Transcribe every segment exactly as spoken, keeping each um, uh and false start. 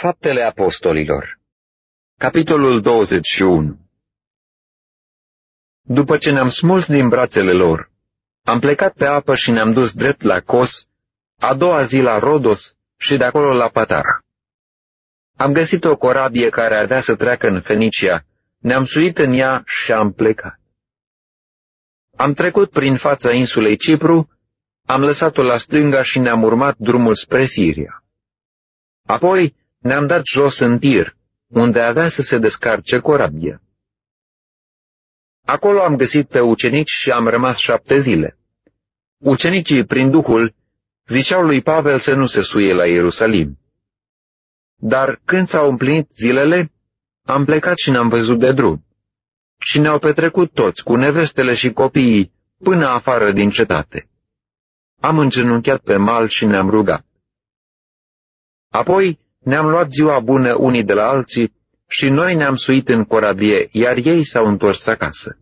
Faptele Apostolilor, capitolul douăzeci și unu. După ce ne-am smuls din brațele lor, am plecat pe apă și ne-am dus drept la Cos, a doua zi la Rodos și de acolo la Patara. Am găsit o corabie care avea să treacă în Fenicia, ne-am suit în ea și am plecat. Am trecut prin fața insulei Cipru, am lăsat-o la stânga și ne-am urmat drumul spre Siria. Apoi ne-am dat jos în Tir, unde avea să se descarce corabia. Acolo am găsit pe ucenici și am rămas șapte zile. Ucenicii, prin Duhul, ziceau lui Pavel să nu se suie la Ierusalim. Dar când s-au împlinit zilele, am plecat și ne-am văzut de drum. Și ne-au petrecut toți, cu nevestele și copiii, până afară din cetate. Am îngenunchiat pe mal și ne-am rugat. Apoi ne-am luat ziua bună unii de la alții și noi ne-am suit în corabie, iar ei s-au întors acasă.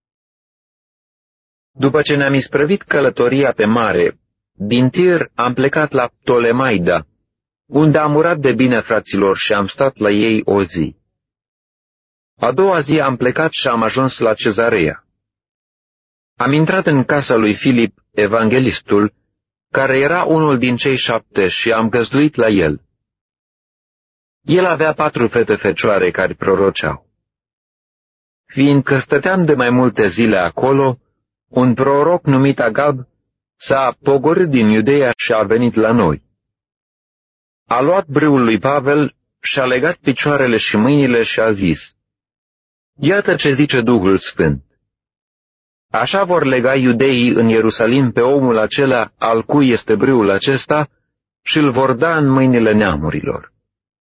După ce ne-am isprăvit călătoria pe mare, din Tir am plecat la Ptolemaida, unde am urat de bine fraților și am stat la ei o zi. A doua zi am plecat și am ajuns la Cezarea. Am intrat în casa lui Filip, evanghelistul, care era unul din cei șapte, și am găzduit la el. El avea patru fete fecioare care proroceau. Fiindcă stăteam de mai multe zile acolo, un proroc numit Agab s-a pogorât din Iudeea și a venit la noi. A luat brâul lui Pavel și-a legat picioarele și mâinile și a zis: Iată ce zice Duhul Sfânt. Așa vor lega iudeii în Ierusalim pe omul acela al cui este brâul acesta și îl vor da în mâinile neamurilor.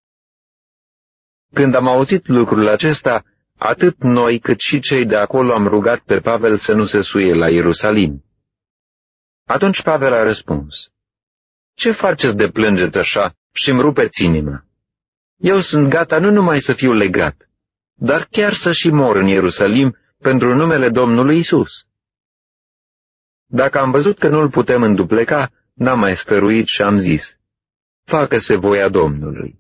Când am auzit lucrul acesta, atât noi cât și cei de acolo am rugat pe Pavel să nu se suie la Ierusalim. Atunci Pavel a răspuns: Ce faceți de plângeți așa și-mi rupeți inima? Eu sunt gata nu numai să fiu legat, dar chiar să și mor în Ierusalim pentru numele Domnului Isus. Dacă am văzut că nu-l putem îndupleca, n-am mai stăruit și am zis: Facă-se voia Domnului.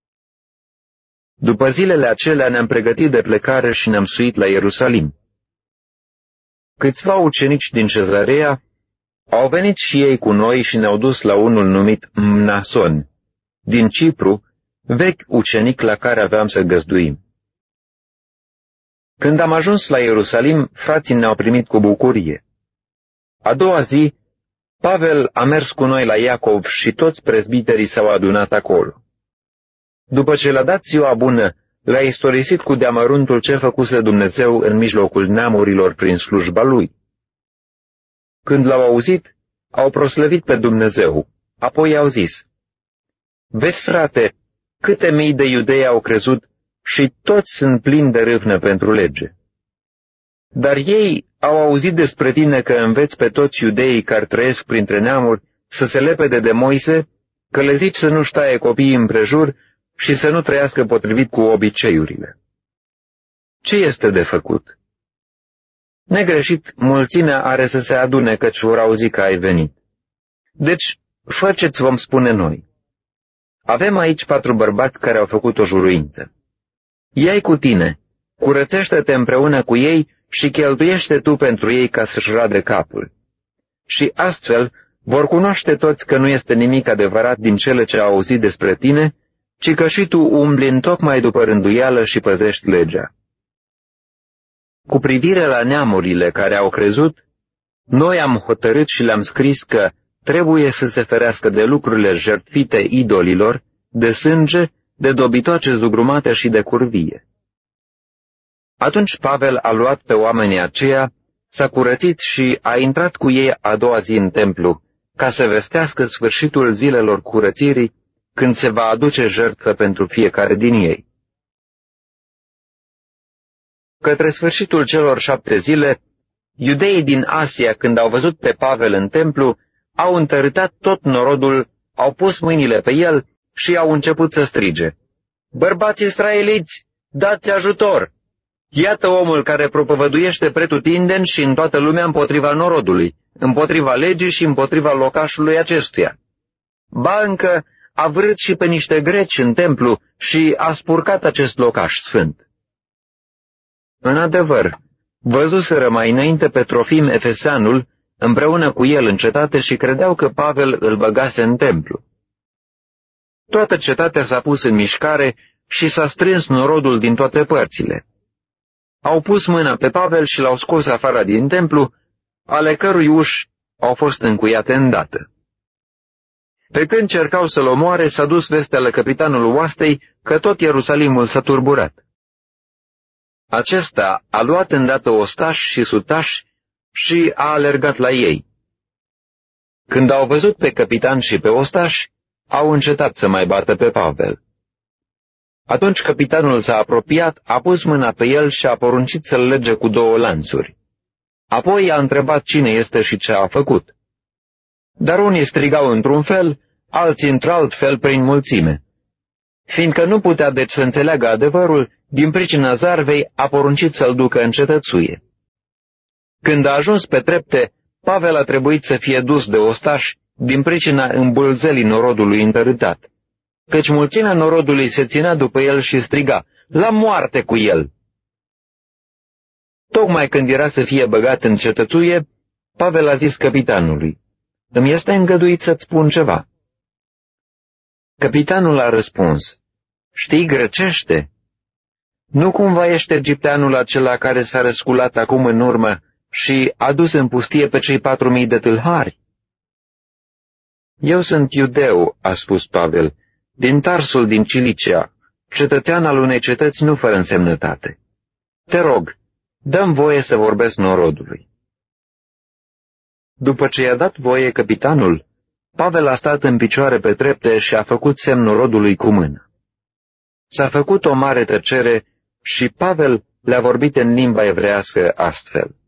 După zilele acelea ne-am pregătit de plecare și ne-am suit la Ierusalim. Câțiva ucenici din Cezarea au venit și ei cu noi și ne-au dus la unul numit Mnason, din Cipru, vechi ucenic la care aveam să găzduim. Când am ajuns la Ierusalim, frații ne-au primit cu bucurie. A doua zi, Pavel a mers cu noi la Iacov și toți prezbiterii s-au adunat acolo. După ce le-a dat ziua bună, le-a istorisit cu deamăruntul ce făcuse Dumnezeu în mijlocul neamurilor prin slujba lui. Când l-au auzit, au proslăvit pe Dumnezeu, apoi au zis: Vezi, frate, câte mii de iudei au crezut și toți sunt plini de râvnă pentru lege. Dar ei au auzit despre tine că înveți pe toți iudeii care trăiesc printre neamuri să se lepede de Moise, că le zici să nu-și taie copiii împrejur și să nu trăiască potrivit cu obiceiurile. Ce este de făcut? Negreșit, mulțimea are să se adune, căci vor auzi că ai venit. Deci, fă ce-ți vom spune noi. Avem aici patru bărbați care au făcut o juruință. Ia-i cu tine, curățește-te împreună cu ei și cheltuiește tu pentru ei ca să-și rade capul. Și astfel vor cunoaște toți că nu este nimic adevărat din cele ce au auzit despre tine, ci că și tu umbli întocmai după rânduială și păzești legea. Cu privire la neamurile care au crezut, noi am hotărât și le-am scris că trebuie să se ferească de lucrurile jertfite idolilor, de sânge, de dobitoace zugrumate și de curvie. Atunci Pavel a luat pe oamenii aceia, s-a curățit și a intrat cu ei a doua zi în templu, ca să vestească sfârșitul zilelor curățirii, când se va aduce jertfă pentru fiecare din ei. Către sfârșitul celor șapte zile, iudeii din Asia, când au văzut pe Pavel în templu, au întărâtat tot norodul, au pus mâinile pe el și au început să strige: Bărbați israeliți, dați ajutor! Iată omul care propovăduiește pretutindeni și în toată lumea împotriva norodului, împotriva legii și împotriva locașului acestuia. Ba încă a vrât și pe niște greci în templu și a spurcat acest locaș sfânt. În adevăr, văzuseră mai înainte pe Trofim Efeseanul împreună cu el în cetate și credeau că Pavel îl băgase în templu. Toată cetatea s-a pus în mișcare și s-a strâns norodul din toate părțile. Au pus mâna pe Pavel și l-au scos afară din templu, ale cărui uși au fost încuiate îndată. Pe când cercau să-l omoare, s-a dus vestea la capitanul oastei că tot Ierusalimul s-a turburat. Acesta a luat îndată ostași și sutași și a alergat la ei. Când au văzut pe capitan și pe ostași, au încetat să mai bată pe Pavel. Atunci capitanul s-a apropiat, a pus mâna pe el și a poruncit să-l lege cu două lanțuri. Apoi a întrebat cine este și ce a făcut. Dar unii strigau într-un fel, alții într-alt fel prin mulțime. Fiindcă nu putea deci să înțeleagă adevărul, din pricina zarvei a poruncit să-l ducă în cetățuie. Când a ajuns pe trepte, Pavel a trebuit să fie dus de ostași din pricina îmbulzelii norodului întărâtat, căci mulțimea norodului se ținea după el și striga, la moarte cu el! Tocmai când era să fie băgat în cetățuie, Pavel a zis capitanului, îmi este îngăduit să-ți spun ceva. Capitanul a răspuns, știi grecește? Nu cumva ești egipteanul acela care s-a răsculat acum în urmă și a dus în pustie pe cei patru mii de tâlhari? Eu sunt iudeu, a spus Pavel, din Tarsul din Cilicia, cetățean al unei cetăți nu fără însemnătate. Te rog, dă-mi voie să vorbesc norodului. După ce i-a dat voie capitanul, Pavel a stat în picioare pe trepte și a făcut semn norodului cu mână. S-a făcut o mare tăcere și Pavel le-a vorbit în limba evrească astfel.